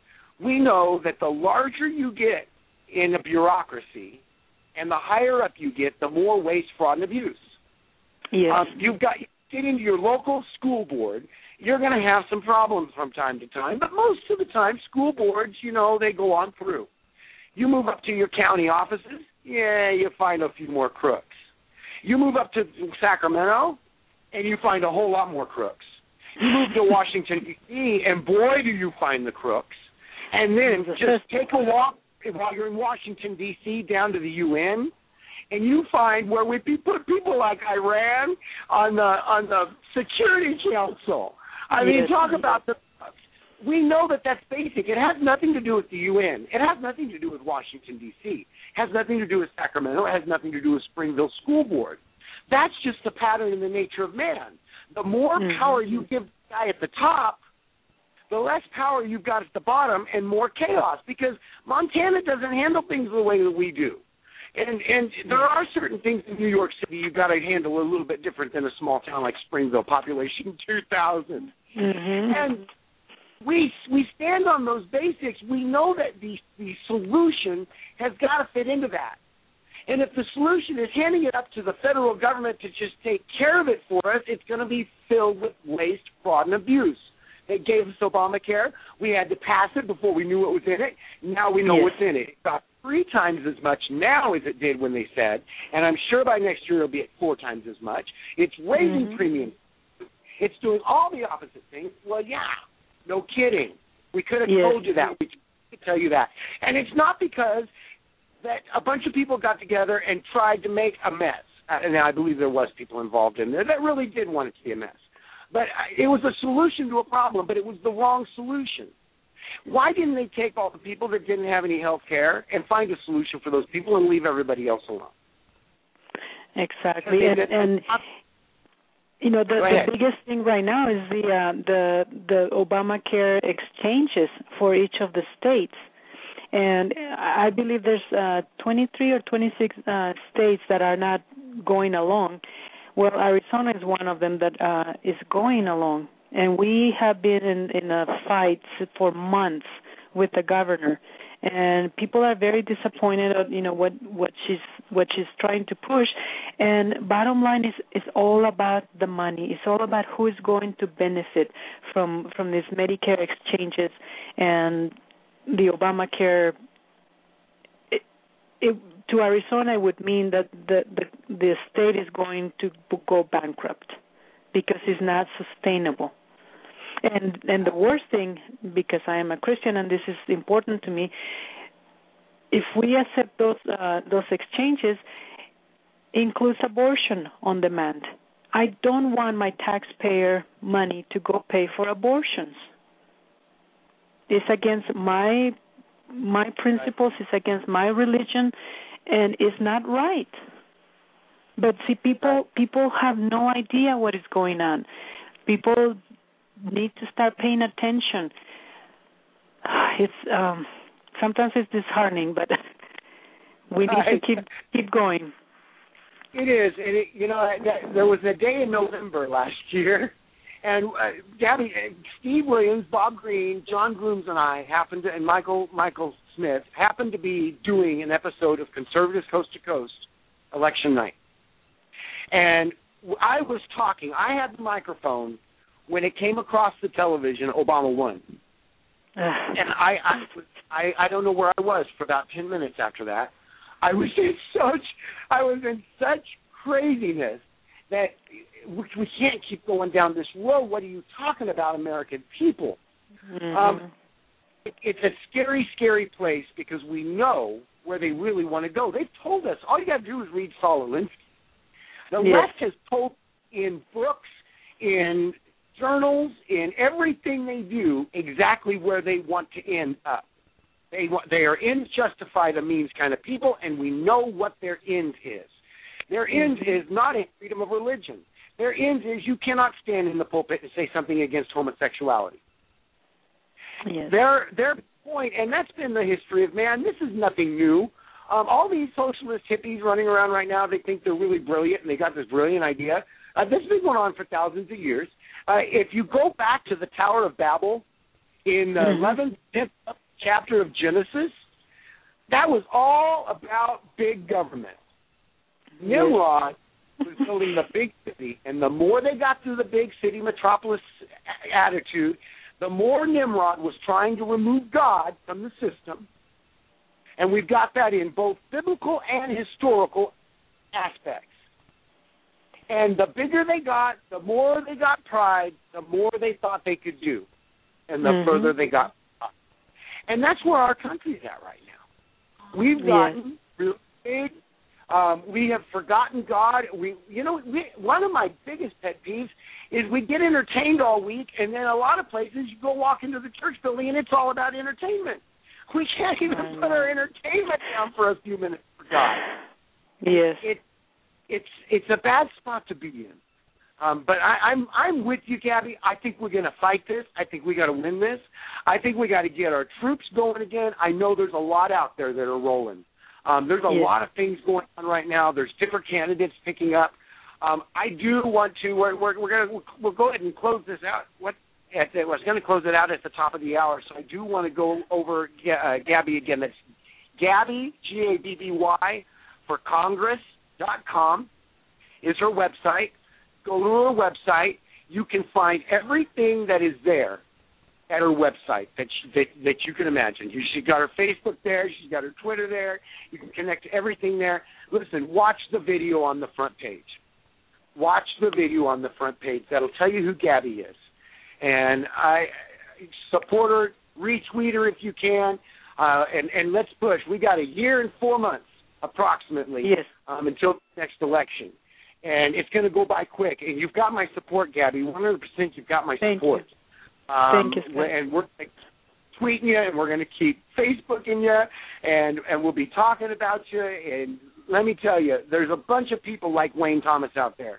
We know that the larger you get in a bureaucracy and the higher up you get, the more waste, fraud, and abuse. Yes. You get into your local school board, you're going to have some problems from time to time, but most of the time, school boards, you know, they go on through. You move up to your county offices, you find a few more crooks. You move up to Sacramento, and you find a whole lot more crooks. You move to Washington, D.C., and boy, do you find the crooks. And then just take a walk while you're in Washington, D.C., down to the UN, and you find where we put people like Iran on the Security Council. I mean, talk about the... We know that that's basic. It has nothing to do with the UN. It has nothing to do with Washington, D.C. It has nothing to do with Sacramento. It has nothing to do with Springville School Board. That's just the pattern in the nature of man. The more power you give the guy at the top, the less power you've got at the bottom and more chaos, because Montana doesn't handle things the way that we do. And there are certain things in New York City you've got to handle a little bit different than a small town like Springville, population 2,000. And we stand on those basics. We know that the solution has got to fit into that. And if the solution is handing it up to the federal government to just take care of it for us, it's going to be filled with waste, fraud, and abuse. They gave us Obamacare. We had to pass it before we knew what was in it. Now we know what's in it. It's about 3 times as much now as it did when they said, and I'm sure by next year it'll be at 4 times as much. It's raising premiums. It's doing all the opposite things. Well, no kidding. We could have told you that. We could tell you that. And it's not because that a bunch of people got together and tried to make a mess. And I believe there was people involved in there that really did want it to be a mess. But it was a solution to a problem, but it was the wrong solution. Why didn't they take all the people that didn't have any health care and find a solution for those people and leave everybody else alone? Exactly. And you know, the biggest thing right now is the Obamacare exchanges for each of the states. And I believe there's 23 or 26 states that are not going along. Well, Arizona is one of them that is going along. And we have been in a fight for months with the governor. And people are very disappointed at, you know, what she's trying to push. And bottom line is it's all about the money. It's all about who is going to benefit from these Medicare exchanges and the Obamacare. To Arizona, it would mean that the state is going to go bankrupt because it's not sustainable. And the worst thing, because I am a Christian and this is important to me, if we accept those exchanges, includes abortion on demand. I don't want my taxpayer money to go pay for abortions. It's against my principles, it's against my religion, and it's not right. But see, people have no idea what is going on. People need to start paying attention. It's sometimes it's disheartening, but we need to keep going. It is. There was a day in November last year, and Gabby, Steve Williams, Bob Green, John Grooms, and I and Michael Smith happened to be doing an episode of Conservatives Coast to Coast election night. And I was talking. I had the microphone when it came across the television. Obama won, and I don't know where I was for about 10 minutes after that. I was in such craziness that we can't keep going down this road. What are you talking about, American people? Mm-hmm. It's a scary, scary place because we know where they really want to go. They've told us. All you got to do is read Saul Alinsky. The left has told in books, in journals, in everything they do exactly where they want to end up. They are ends justify the means kind of people, and we know what their end is. Their end is not in freedom of religion. Their end is you cannot stand in the pulpit and say something against homosexuality. Yes. Their point, and that's been the history of man. This is nothing new. All these socialist hippies running around right now, they think they're really brilliant, and they got this brilliant idea. This has been going on for thousands of years. If you go back to the Tower of Babel in the 11th, 10th chapter of Genesis, that was all about big government. Nimrod was building the big city, and the more they got through the big city metropolis attitude, the more Nimrod was trying to remove God from the system. And we've got that in both biblical and historical aspects. And the bigger they got, the more they got pride, the more they thought they could do, and the further they got. And that's where our country's at right now. We've gotten real big. We have forgotten God. One of my biggest pet peeves is we get entertained all week, and then a lot of places you go walk into the church building, and it's all about entertainment. We can't even put our entertainment down for a few minutes for God. Yes. It's a bad spot to be in. But I'm with you, Gabby. I think we're going to fight this. I think we got to win this. I think we got to get our troops going again. I know there's a lot out there that are rolling. There's a lot of things going on right now. There's different candidates picking up. I do want to. We'll go ahead and close this out. I was going to close it out at the top of the hour, so I do want to go over Gabby again. That's Gabby, Gabby, for Congress.com is her website. Go to her website. You can find everything that is there at her website that you can imagine. She's got her Facebook there. She's got her Twitter there. You can connect to everything there. Listen, watch the video on the front page. Watch the video on the front page. That'll tell you who Gabby is. And I support her, retweet her if you can, and let's push. We got a year and 4 months approximately until the next election. And it's going to go by quick. And you've got my support, Gabby. 100% you've got my support. Thank you, and we're tweeting you, and we're going to keep Facebooking you, and we'll be talking about you. And let me tell you, there's a bunch of people like Wayne Thomas out there.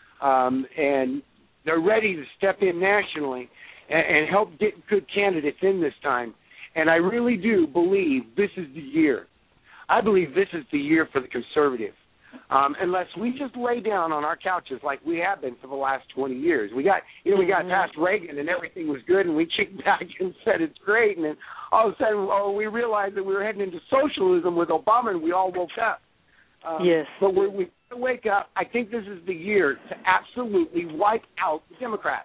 And they're ready to step in nationally and help get good candidates in this time. And I really do believe this is the year. I believe this is the year for the conservative. Unless we just lay down on our couches like we have been for the last 20 years. We got past Reagan and everything was good, and we kicked back and said it's great, and then all of a sudden, we realized that we were heading into socialism with Obama, and we all woke up. But we wake up. I think this is the year to absolutely wipe out the Democrats.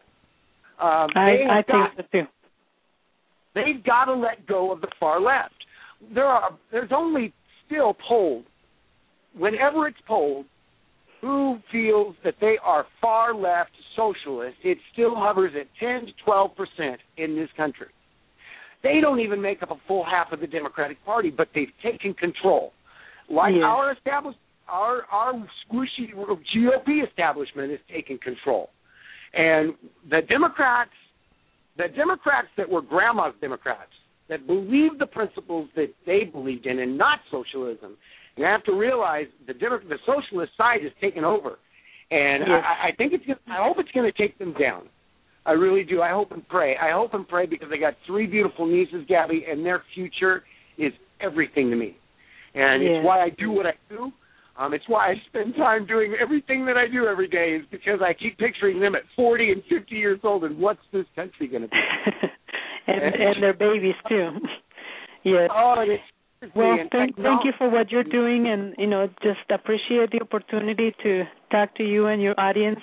I think so too. They've got to let go of the far left. There's only still polls. Whenever it's polled, who feels that they are far left socialists, it still hovers at 10 to 12% in this country. They don't even make up a full half of the Democratic Party, but they've taken control. Like our squishy GOP establishment is taking control. And the Democrats that were grandma's Democrats, that believed the principles that they believed in and not socialism, you have to realize the socialist side has taken over. And I think I hope it's going to take them down. I really do. I hope and pray. Because I got 3 beautiful nieces, Gabby, and their future is everything to me. And it's why I do what I do. It's why I spend time doing everything that I do every day, is because I keep picturing them at 40 and 50 years old, and what's this country going to be? and their babies, too. Yes. Oh, well, thank you for what you're doing, and, just appreciate the opportunity to talk to you and your audience.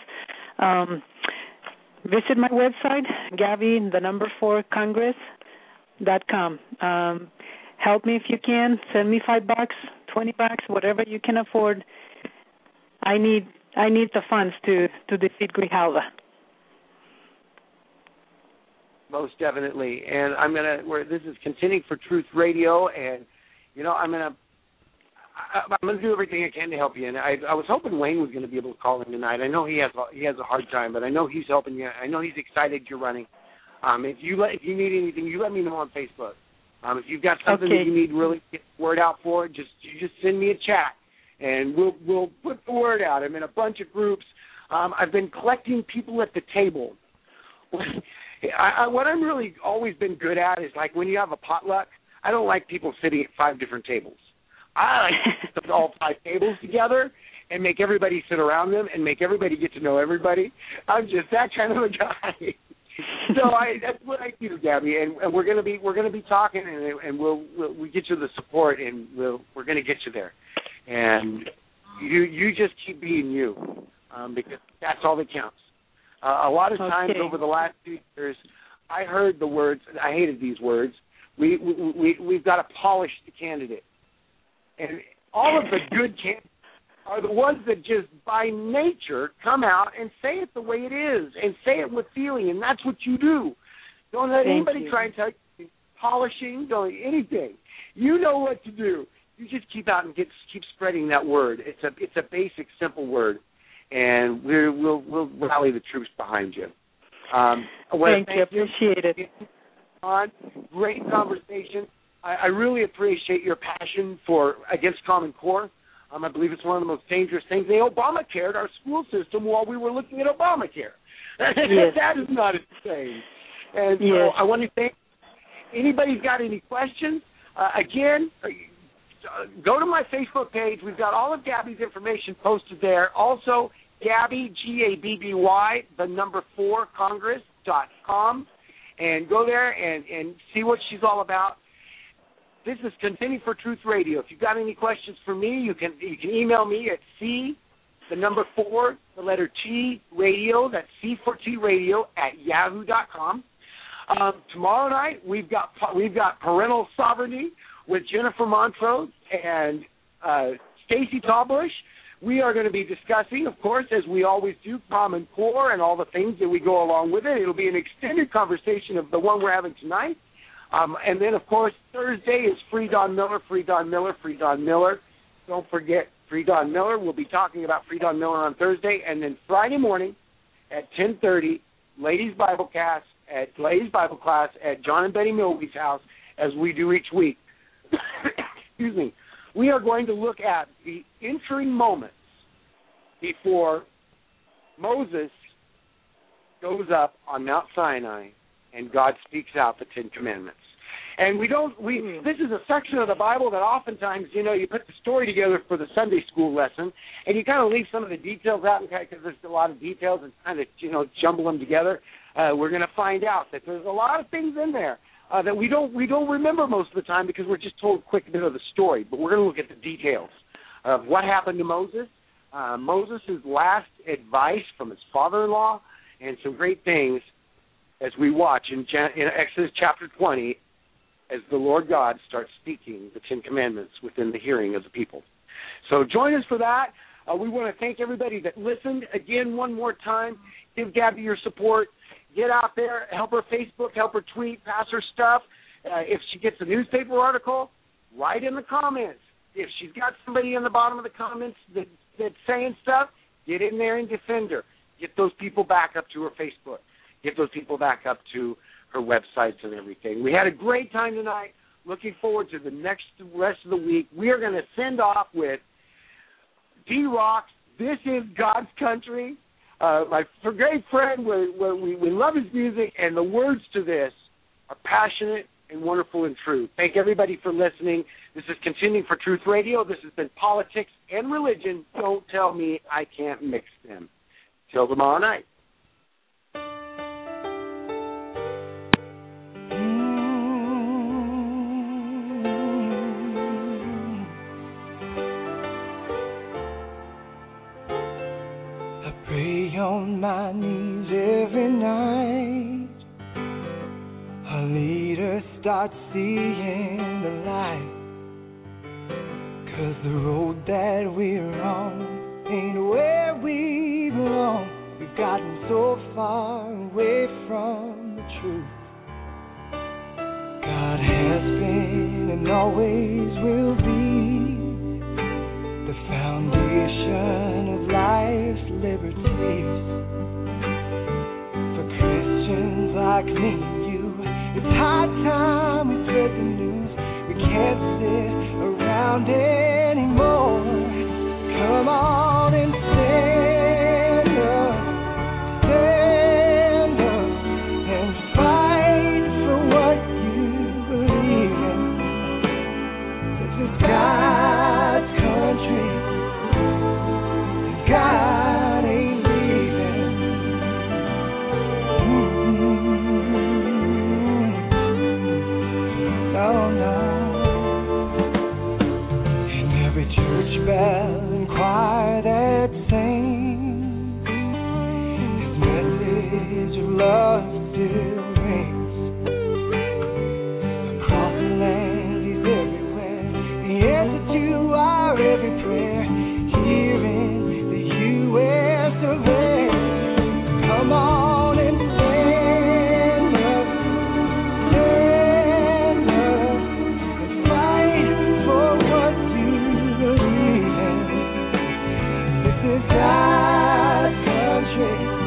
Visit my website, Gabby4Congress.com. Help me if you can. Send me $5, $20, whatever you can afford. I need the funds to defeat Grijalva. Most definitely. And this is Contending for Truth Radio, and I'm gonna do everything I can to help you. And I was hoping Wayne was going to be able to call in tonight. I know he has a hard time, but I know he's helping you. I know he's excited you're running. If you need anything, you let me know on Facebook. If you've got something that you need really to get the word out for, you just send me a chat, and we'll put the word out. I'm in a bunch of groups. I've been collecting people at the table. What I'm really always been good at is, like, when you have a potluck, I don't like people sitting at 5 different tables. I like to put all 5 tables together and make everybody sit around them and make everybody get to know everybody. I'm just that kind of a guy. So that's what I do, Gabby, and we're gonna be talking, and we'll get you the support, and we're gonna get you there, and you just keep being you, because that's all that counts. A lot of times over the last 2 years, I heard the words. I hated these words. We've got to polish the candidate, and all of the good candidates are the ones that just by nature come out and say it the way it is and say it with feeling, and that's what you do. Don't let anybody try and tell you polishing, don't anything. You know what to do. You just keep out and keep spreading that word. It's a basic, simple word, and we'll rally the troops behind you. Thank you. Appreciate it. Great conversation. I really appreciate your passion against Common Core. I believe it's one of the most dangerous things. They Obamacared our school system while we were looking at Obamacare. Yes. That is not insane. And so I want to thank anybody's got any questions. Again, go to my Facebook page. We've got all of Gabby's information posted there. Also, Gabby, Gabby, 4 Congress.com, and go there and see what she's all about. This is Contending for Truth Radio. If you've got any questions for me, you can email me at C4, T, radio, that's C4T radio @yahoo.com. Tomorrow night, we've got Parental Sovereignty with Jennifer Montrose and Stacy Tallbush. We are going to be discussing, of course, as we always do, Common Core and all the things that we go along with it. It'll be an extended conversation of the one we're having tonight. And then, of course, Thursday is Free Don Miller. Don't forget Free Don Miller. We'll be talking about Free Don Miller on Thursday. And then Friday morning at 10:30, Ladies Bible class at John and Betty Milby's house, as we do each week. Excuse me. We are going to look at the entering moments before Moses goes up on Mount Sinai and God speaks out the 10 Commandments. And this is a section of the Bible that oftentimes, you put the story together for the Sunday school lesson, and you kind of leave some of the details out because there's a lot of details and kind of, jumble them together. We're going to find out that there's a lot of things in there that we don't remember most of the time because we're just told a quick bit of the story. But we're going to look at the details of what happened to Moses, Moses' last advice from his father-in-law, and some great things as we watch in Exodus chapter 20 as the Lord God starts speaking the 10 Commandments within the hearing of the people. So join us for that. We want to thank everybody that listened. Again, one more time, give Gabby your support. Get out there, help her Facebook, help her tweet, pass her stuff. If she gets a newspaper article, write in the comments. If she's got somebody in the bottom of the comments that's saying stuff, get in there and defend her. Get those people back up to her Facebook. Get those people back up to her websites and everything. We had a great time tonight. Looking forward to the rest of the week. We are going to send off with D-Rock, This Is God's Country. My great friend, we love his music, and the words to this are passionate and wonderful and true. Thank everybody for listening. This is Continuing for Truth Radio. This has been Politics and Religion. Don't tell me I can't mix them. Till tomorrow night. I pray on my knees every night. Our leaders start seeing the light. 'Cause the road that we're on ain't where we belong. We've gotten so far away from the truth. God has been and always will be the foundation of life's liberties. For Christians like me and you, it's high time we spread the news. We can't sit around anymore. Come on and stand up and fight for what you believe in. This is God's country, and God ain't leaving. Oh no. In every church bell and choir that sings, His message of love still rings. Across the land, He's everywhere. The answer to our every prayer. Here in the U.S. of A. Come on and stand up and fight for what you believe in. This is God's country.